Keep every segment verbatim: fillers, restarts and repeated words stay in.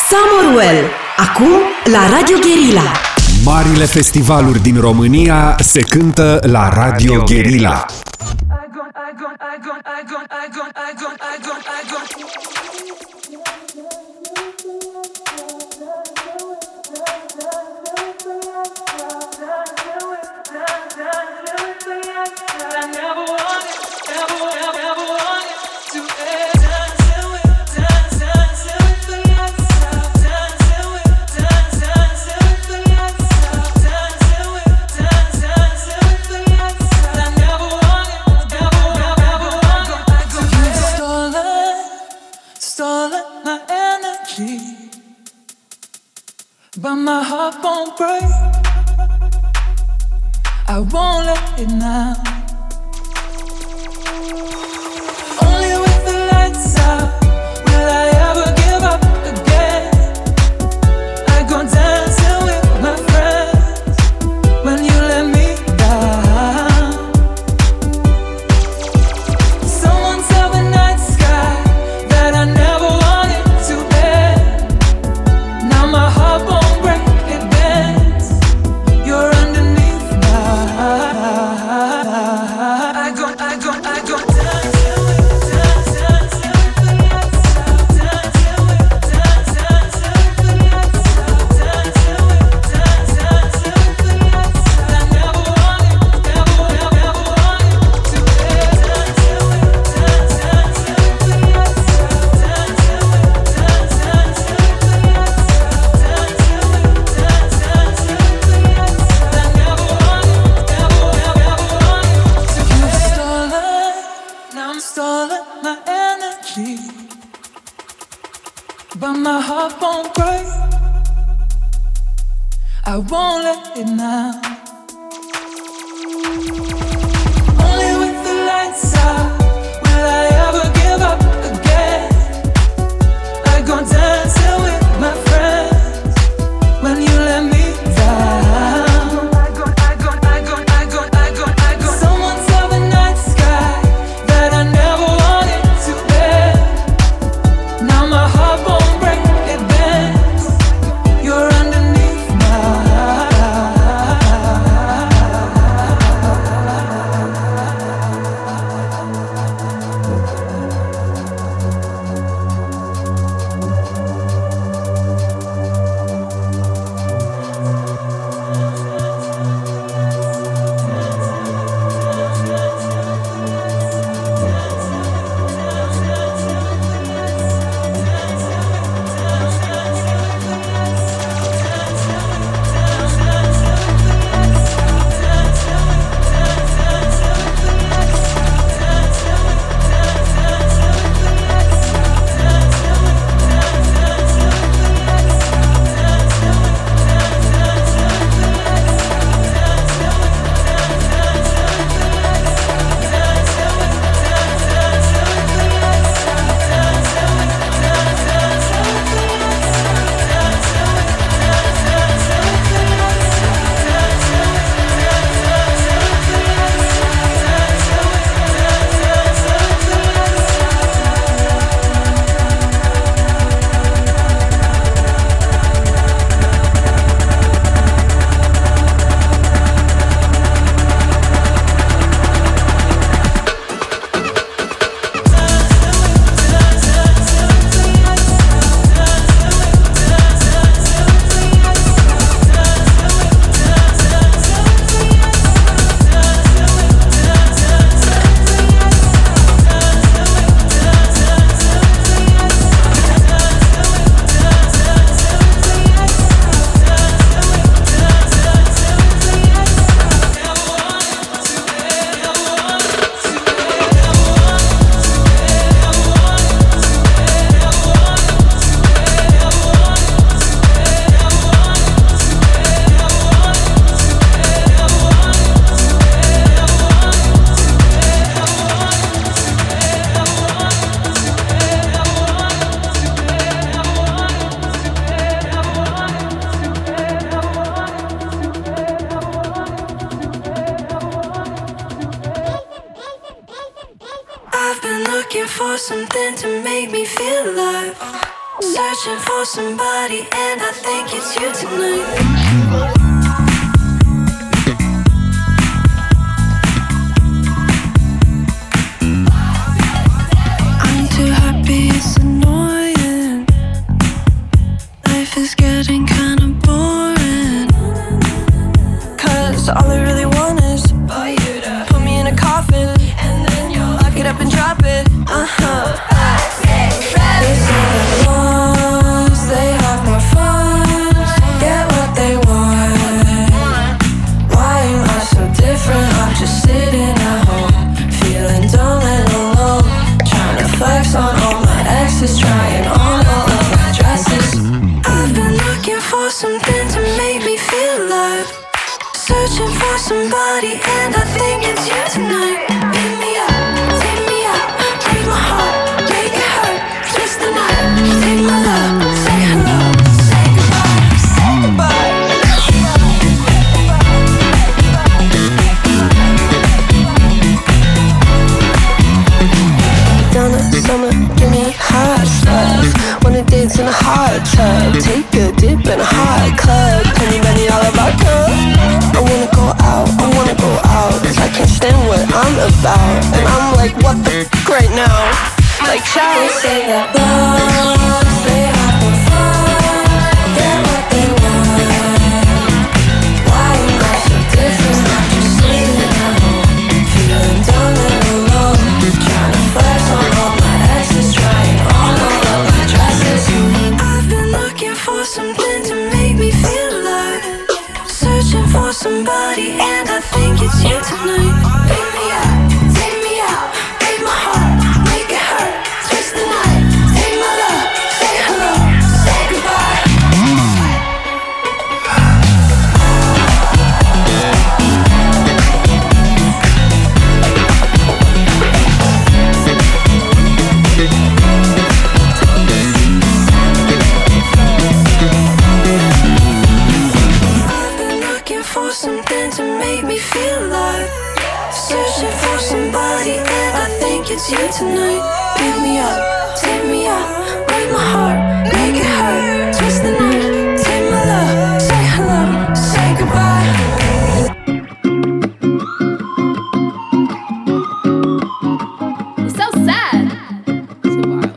Summerwell, acum la Radio Guerilla. Marile festivaluri din România se cântă la Radio Guerilla. But my heart won't break. I won't let it now. Only with the lights out will I ever give up again. I go dancing with my friends when you let me down. Someone tell the night sky that I never wanted to end. Now my heart won't. But my heart won't break. I won't let it now. Only with the lights out will I ever give up again. I go dancing with my friends when you let me down. I go, I go, I go, I go, I go, I go. Someone tell the night sky that I never wanted to end. Now my heart won't. Looking for something to make me feel alive. Searching for somebody, and I think it's you tonight. I'm too happy, it's annoying. Life is getting kinda boring. Cause all I really want is for you to put me in a coffin, and then you'll lock it up and drop it. Uh-huh. They say that once they have more fun, get what they want. Why am I so different? I'm just sitting at home, feeling dumb and alone, trying to flex on all my exes, trying on all of my dresses. I've been looking for something to make me feel alive, searching for somebody, and I think it's you tonight. Pick me up, take me out, break my heart, make it hurt, twist the knife, take my love, say hello, say goodbye, say goodbye. Donna summer, give me hot stuff. Wanna dance in a hot tub, take a dip in a hot club, penny penny all about cup. I wanna go out, I wanna go out, cause I can't stand what I'm about. And I'm like, what the f*** right now? Like, child, they say that once they have more fun, get what they want. Why am I so different? I'm just sitting at home, feeling dumb and alone, trying to flex on all my exes, trying on all of my dresses. I've been looking for something to make me feel alive, searching for somebody, and I think it's you tonight. Pick me up, take me out, break my heart, make it hurt, twist the knife, take my love, say hello, say goodbye. I've been looking for something to make me feel alive, searching for somebody, and I think it's you tonight. Pick me up, take me out, break my heart, make it hurt, twist the knife, take my love, say hello, say goodbye. It's so sad. Too wild.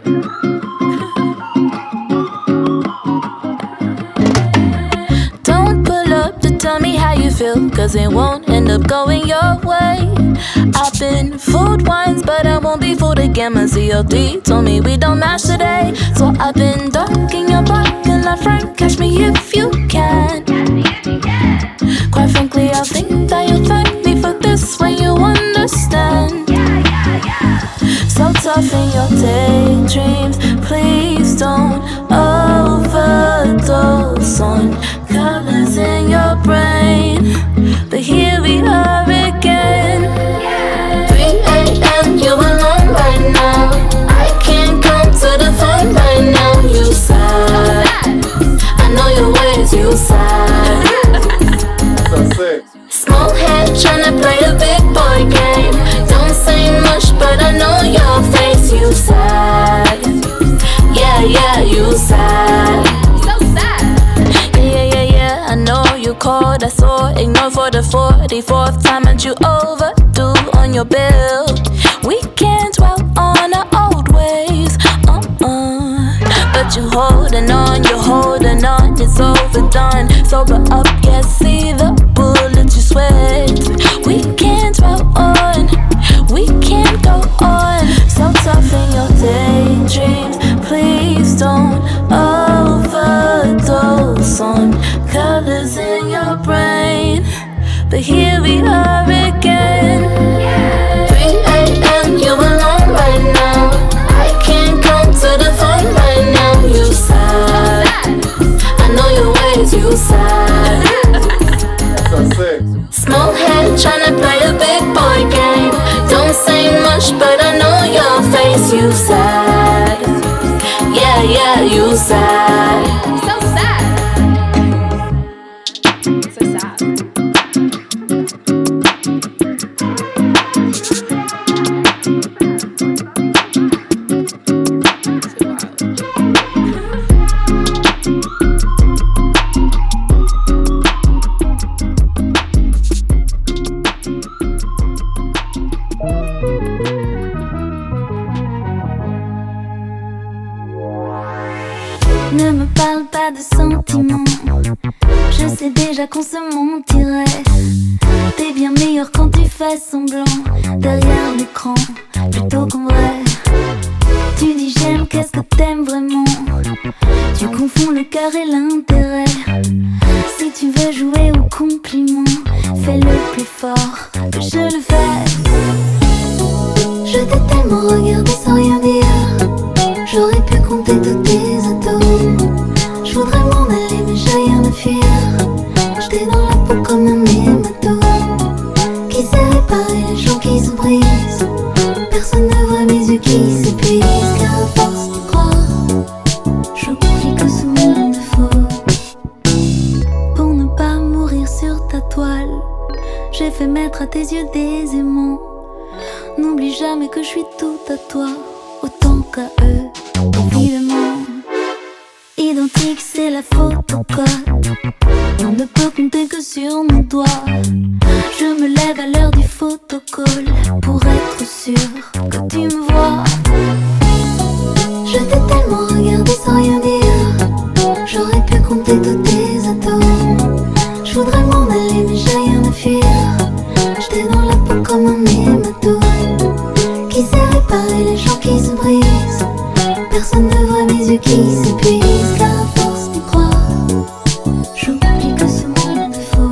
Don't pull up to tell me how you feel, cause it won't end up going your way. I've been fooled once, but I won't be fooled again. My C O D told me we don't match today, so I've been ducking your parking lot front. Catch me if you can. Quite frankly, I think that you'll thank me for this when you understand. So tough in your daydreams, please don't overdose on colors in your brain. But here we are again. three a.m. you alone right now. I can't come to the phone right now. You sad, I know your ways, you sad. Small head tryna play a big boy game. Don't say much, but I know your face. You sad, yeah, yeah, you sad. So sad. Yeah, yeah, yeah, yeah, I know you called, I saw, ignore for the forty-fourth time, and you overdo on your bill. We can't dwell on our old ways, uh-uh. But you're holding on, you're holding on, it's overdone. Sober up, yeah, see the bullet you sweat. We can't dwell on, we can't go on. So tough in your daydreams, please don't overdose on colors in your brain. But here we are again. three a.m. you alone right now. I can't come to the phone right now. You sad, I know your ways, you sad. Small head tryna play a big boy game. Don't say much, but I know your face. You sad, yeah, yeah, you sad. So sad. So sad. Too wild. Ne me parle pas de sentiments, je sais déjà qu'on se mentirait. T'es bien meilleur quand tu fais semblant derrière l'écran, plutôt qu'en vrai. Tu dis j'aime, qu'est-ce que t'aimes vraiment? Tu confonds le cœur et l'intérêt. Si tu veux jouer au compliment, fais-le plus fort que je le fais. Je t'ai tellement regardé sans rien dire, j'aurais pu compter tous tes atomes. Je voudrais m'en aller mais j'ai rien à fuir. J'étais dans la peau comme un hématome qui sait réparer les gens qui se brisent. Personne ne voit mes yeux qui s'épuisent, car à force de croire, j'oublie que ce monde est faux. Pour ne pas mourir sur ta toile, j'ai fait mettre à tes yeux des aimants. N'oublie jamais que je suis tout à toi, autant qu'à eux, évidemment. Identique, c'est la photocode, on ne peut compter que sur nos doigts. Je me lève à l'heure du photocall pour être sûr que tu me vois. Je t'ai tellement regardé sans rien dire, j'aurais pu compter tous tes atomes. Je voudrais m'en aller mais j'ai rien à fuir. J'étais dans la peau comme un hématome qui sait réparer les gens qui se brisent. Personne ne voit mes yeux qui s'épuisent, car à force d'y croire, j'oublie que ce monde est faux.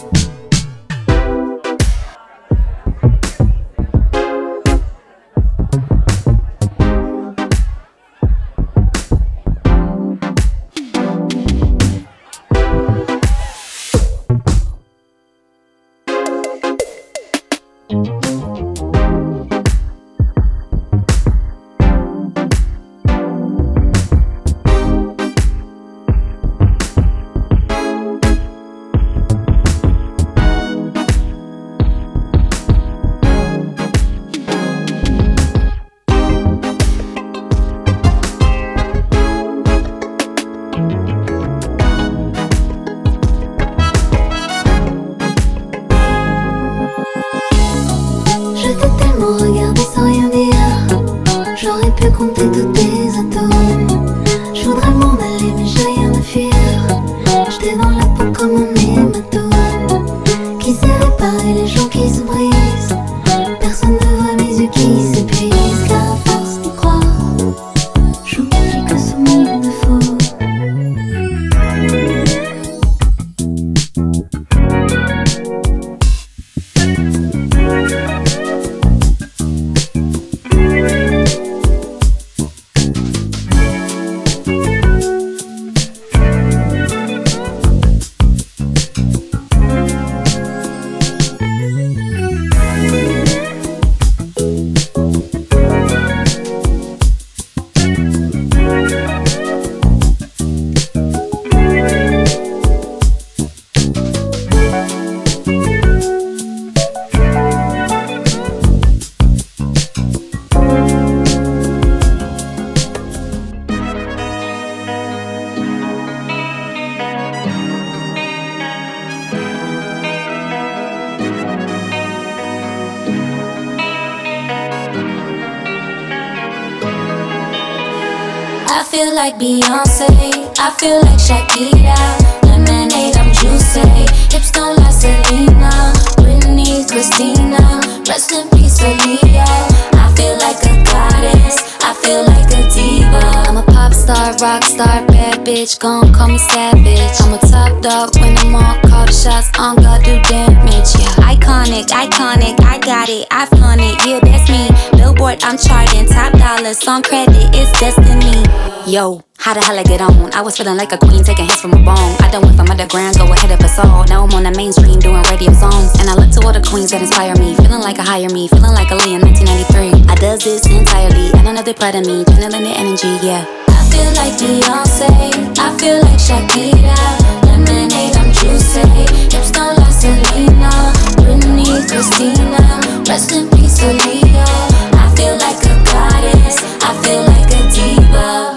I feel like Beyonce, I feel like Shakira. Lemonade, I'm juicy. Hips don't like Selena, Britney, Christina. Rest in peace, Aaliyah. I feel like a goddess, I feel like a diva. I'm a pop star, rock star, bad bitch, gon' call me savage. I'm a top dog when I'm on, call the shots on God, do damage, yeah. Iconic, iconic, I got it, I flaunt it, yeah, that's me. Billboard, I'm charting, top dollar, song credit, it's destiny. Yo, how the hell I get on? I was feeling like a queen, taking hits from a bone. I done went from underground, go ahead of us all. Now I'm on the mainstream, doing radio songs. And I look to all the queens that inspire me. Feeling like a hire me, feeling like a Lee in nineteen ninety-three. I does this entirely, I don't know they're proud of me. Channeling the energy, yeah. I feel like Beyonce, I feel like Shakira. Lemonade, I'm juicy. Hips don't like Selena, Britney, Christina. Rest in peace, Aaliyah. I feel like a goddess, I feel like a diva.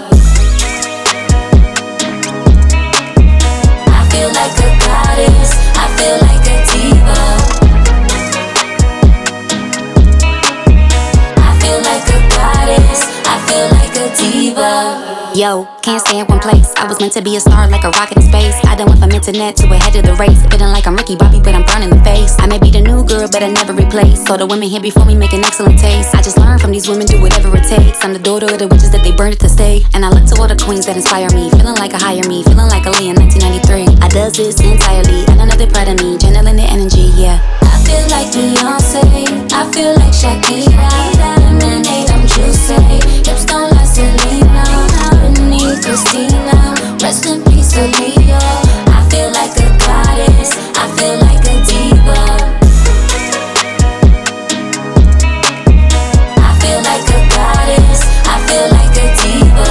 I feel like a goddess, I feel like a diva. I feel like a goddess, I feel like a diva. Yo, can't stay in one place. I was meant to be a star like a rocket in space. I done went from internet to ahead of the race. Feeling like I'm Ricky Bobby, but I'm brown in the face. I may be the new girl, but I never replace. So the women here before me make an excellent taste. I just learn from these women, do whatever it takes. I'm the daughter of the witches that they burned it to stay. And I look to all the queens that inspire me. Feeling like a hire me, feeling like a Lee in nineteen ninety-three. I does this entirely, and I know they're proud of me. Channeling the energy, yeah. I feel like Beyonce, I feel like Shakira. Lemonade, I'm juicy. Hips don't like Selena. Britney, Christina. Rest in peace, Aaliyah. I feel like a goddess. I feel like a diva. I feel like a goddess. I feel like a diva.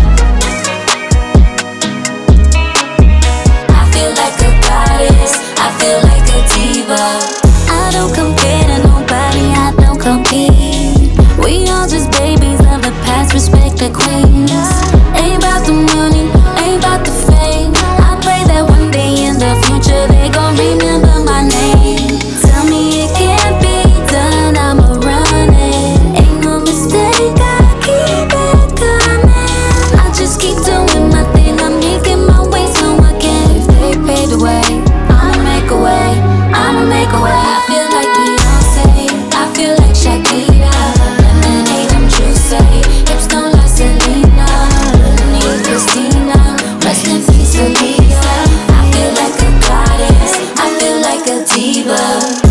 I feel like a goddess. I feel like a diva. I don't compare to nobody, I don't compete. We all just babies of the past, respect the queens. Ain't about the money, ain't about the fame. I pray that one day in the future they gon' remember my name. Tell me it can't be done, I'ma run it. Ain't no mistake, I keep it coming. I just keep doing my thing, I'm making my way so I can. If they pave the way, I'ma make a way, I'ma make a way. I feel like Beyonce, I feel like Shakira. Lemonade, I'm juicy. Hips don't like Selena. Britney, Christina. Rest in peace, Aaliyah. I feel like a goddess. I feel like a diva.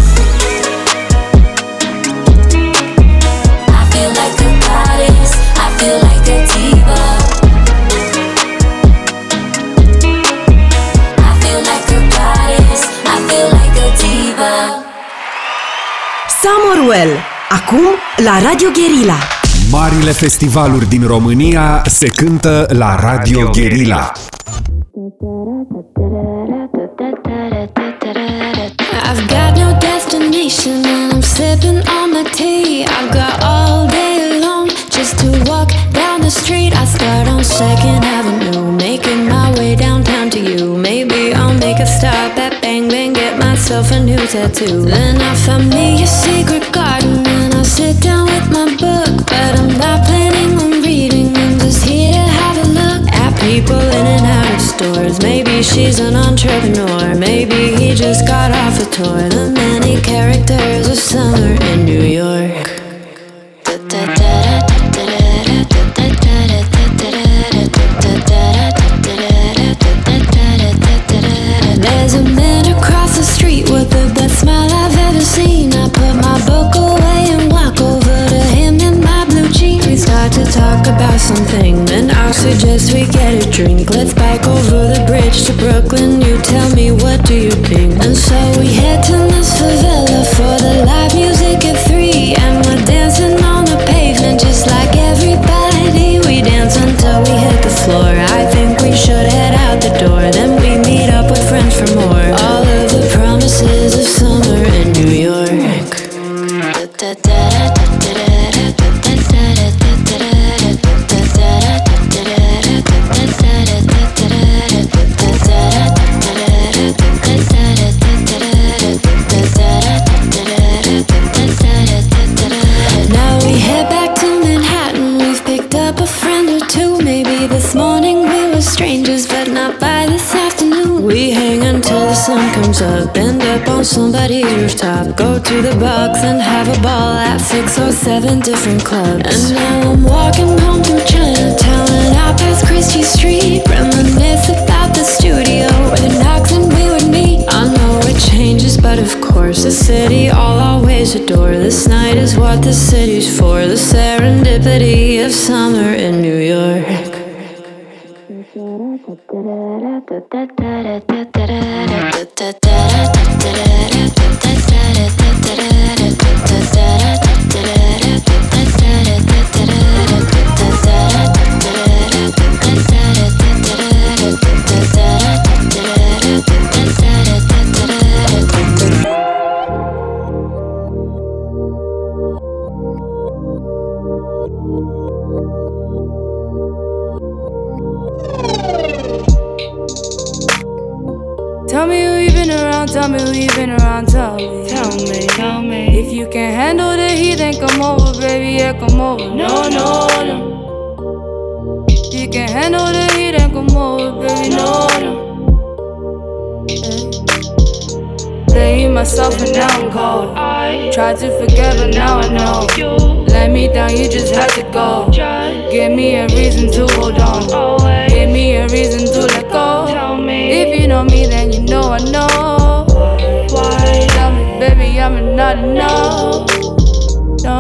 I feel like a goddess. I feel like a diva. I feel like a goddess. I feel like a diva. Summerwell. Acum la Radio Guerilla. Marile festivaluri din România se cântă la Radio Guerilla. I've got no destination and I'm sipping on my tea. I've got all day long just to walk down the street. I start on Second Avenue, making my way downtown to you. Maybe I'll make a stop at Bang Bang, get myself a new tattoo. Then I find me a secret garden and I sit down with my book. But I'm not planning on reading, I'm just here to have a look at people in and out of stores. Maybe she's an entrepreneur, maybe he just got off a tour. The many characters of summer in New York. There's a man across the street with the best smile I've ever seen. I put my book away and walk over to him in my blue jeans. We start to talk about something, then I'll suggest we get a drink. Let's bike over the bridge to Brooklyn. You tell me, what do you think? And so we head to this favela for the live music at three. And we're dancing on the pavement just like everybody. We dance until we hit the floor. I think we should head out the door. Then we meet up with friends for more. All of the promises of summer in New York. Now we head back to Manhattan. We've picked up a friend or two. Maybe this morning we were strangers, but not by this afternoon. We hang until the sun comes up, end up on somebody's rooftop. Go to the box and have a ball at six or seven different clubs. And now I'm walking home through Chinatown and out past Christie Street. Reminisce about the studio where the Knocks and we would meet. I know it changes, but of course the city I'll always adore. This night is what the city's for. The serendipity of summer in New York. Tell me who you been around, tell me who you been around, tell me. Tell me, tell me. If you can handle the heat, then come over, baby, yeah, come over. No, no, no. you can handle the heat, then come over, baby, no, no. Blame myself and now I'm cold. Tried to forget but now I know. Let me down, you just had to go. Give me a reason to hold on. Give me a reason to let go. If you know me then you know I know. Why? Tell me baby I'm not enough. No.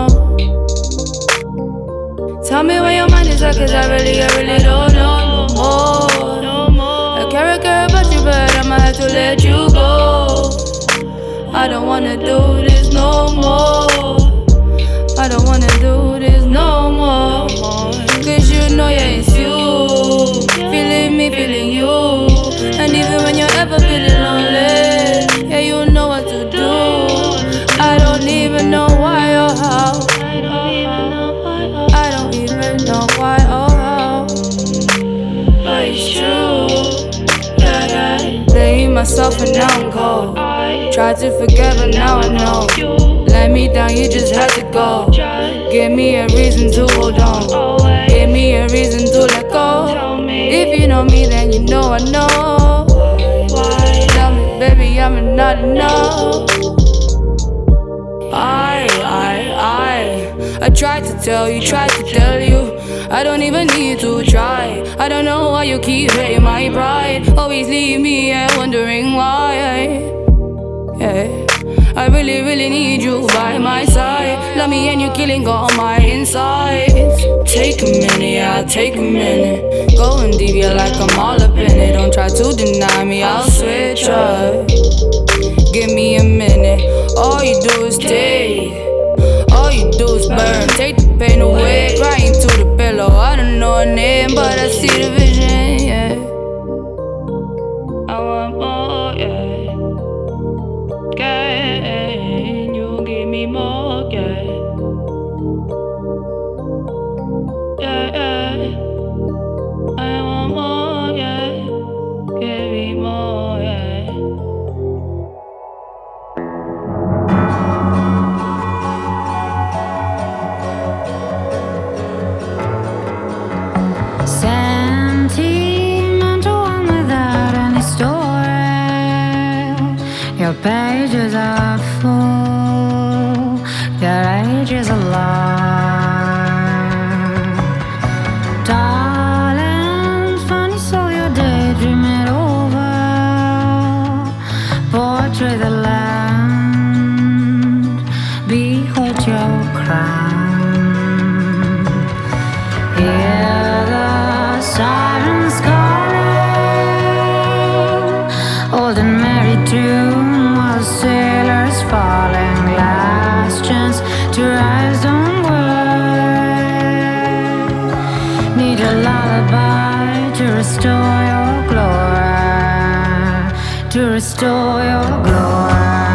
Tell me where your mind is at, cause I really, I really don't know no more. I care, I care about you, but I'ma have to let you go. I don't wanna do this no more. I don't wanna do this no more. Cause you know, yeah, it's you. Feeling me, feeling you. And even when you're ever feeling lonely, yeah, you know what to do. I don't even know why or how. I don't even know why or how. But it's true. Blame myself and now I'm cold. Tried to forget but now I know. Let me down, you just had to go. Give me a reason to hold on. Give me a reason to let go. If you know me then you know I know. Tell me baby I'm not enough. I, I, I I tried to tell you, tried to tell you I don't even need to try. I don't know why you keep hurting my pride. Always leave me here wondering why. Yeah. I really, really need you by my side. Love me and you're killing all my insides. Take a minute, yeah, take a minute. Going deep, yeah, like I'm all up in it. Don't try to deny me, I'll switch up. Give me a minute. All you do is take. All you do is burn. Take the pain away, crying to the pillow. I don't know her name, but I see the vision, yeah. I want more, yeah. Can you give me more, yeah? Yeah, yeah. I want more, yeah. Give me more, yeah. Sentimental one without any story. Your pages are full, your age is a lie. Darling, funny so your daydream it over. Portray the land, behold your crown. Hear the sirens calling, old and merry tune while sailors falling. Last chance to rise, don't worry. Need a lullaby to restore your glory, to restore your glory.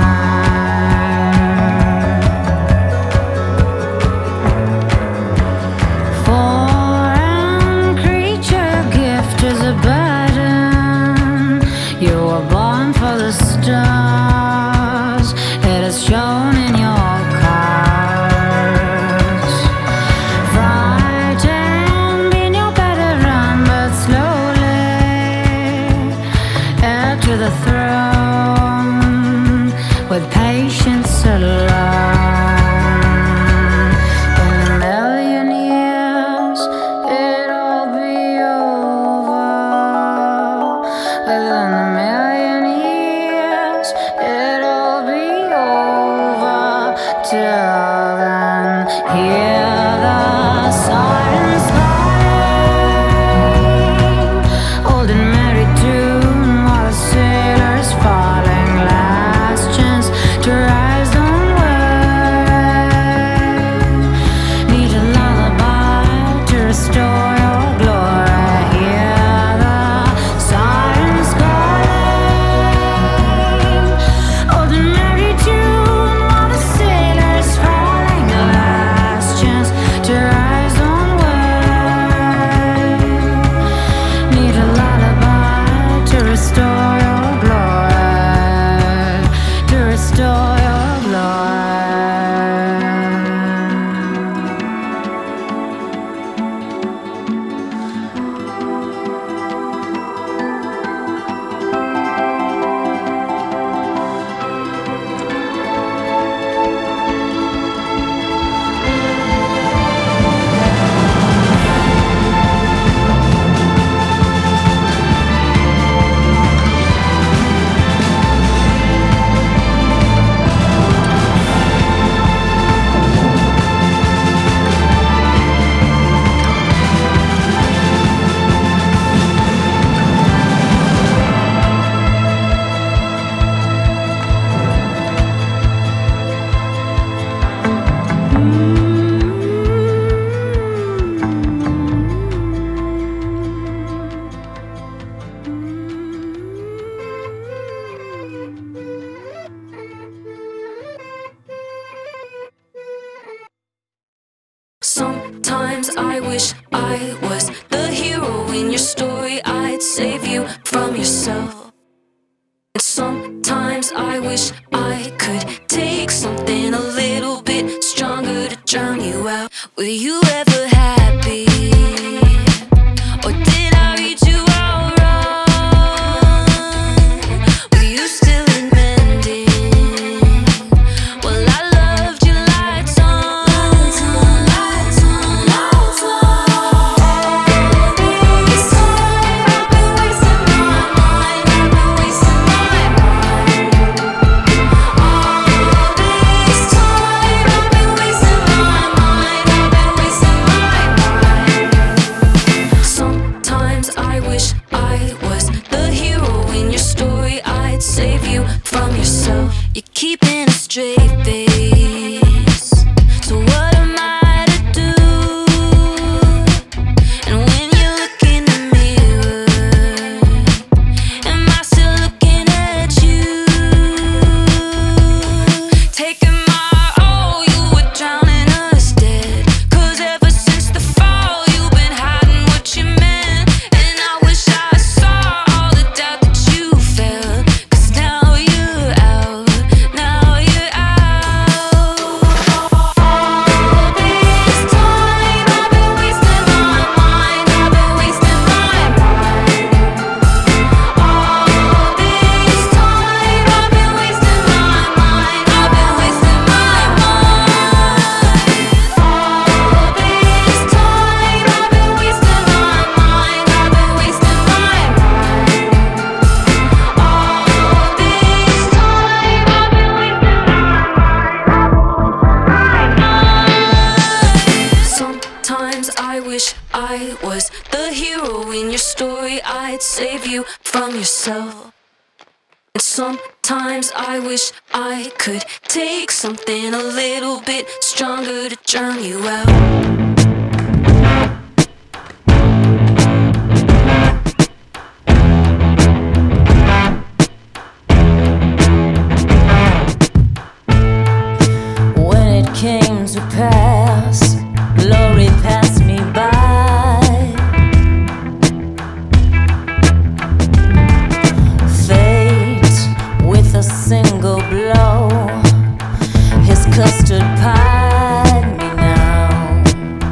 Foreign creature, gift is a burden. You were born for the stars. It is shown in your cards. Frightened in your better run, but slowly heir to the throne. Sometimes I wish I was the hero in your story. I'd save you from yourself. And sometimes I wish I could take something a little bit stronger to drown you out. Were you ever happy? Or did I read you out wrong? Were you still in mending? Well, I loved you lights on, lights on, lights on, lights on. All this time I've been wasting my mind, I've been wasting my mind. All this time I've been wasting my mind, I've been wasting my mind. Sometimes I wish I was the hero in your story. I'd save you from yourself. You're keeping a straight face. So what am I to do? And when you look in the mirror, am I still looking at you? Taking my all, you were drowning us dead. 'Cause ever since the fall, you've been hiding what you meant. And I wish I saw all the doubt that you felt. 'Cause now you're out, now you're out. All this time I've been wasting my mind, I've been wasting my mind. All this time I've been wasting my mind, I've been wasting my mind. All this time I've been wasting my mind, I've been wasting my mind. All this time I've been wasting my mind. Sometimes I wish I was the hero in your story. I'd save you from yourself. And sometimes I wish I could take something a little bit stronger to drown you out. When it came to pass, glory passed me by. Fate, with a single blow, his custard pied me now.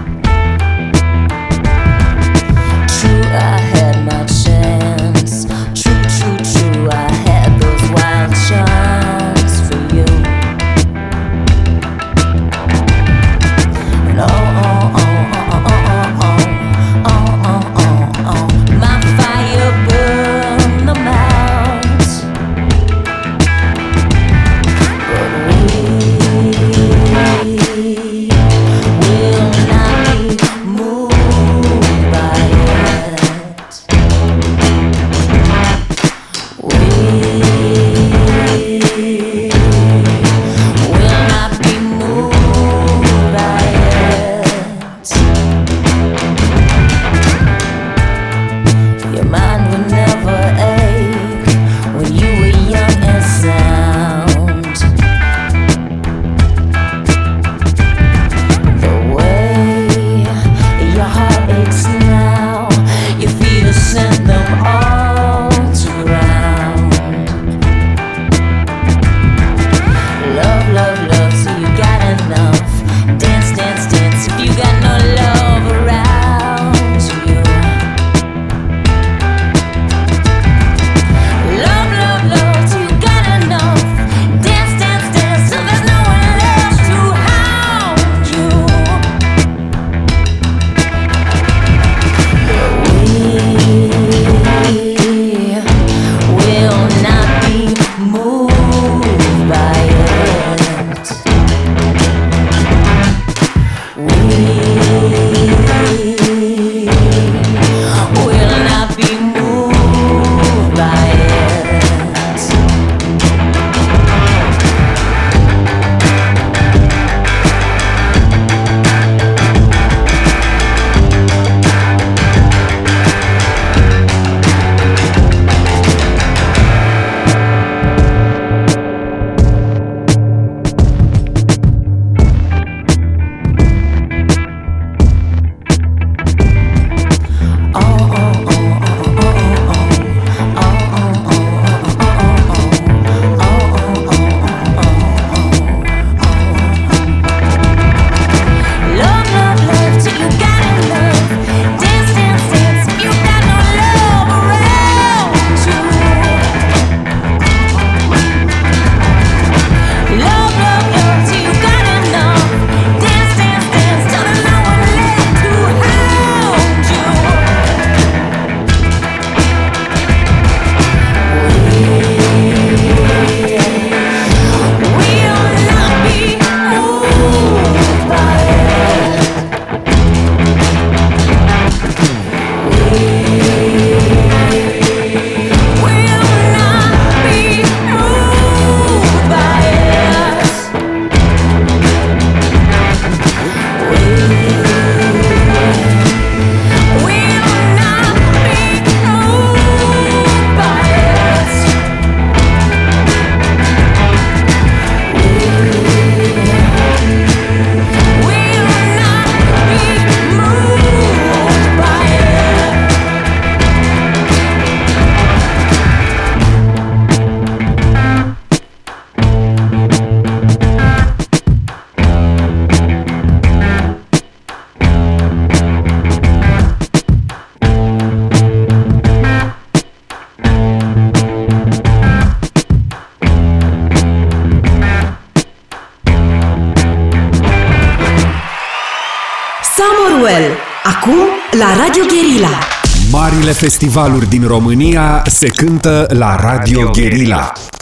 festivaluri din România se cântă la Radio Guerilla.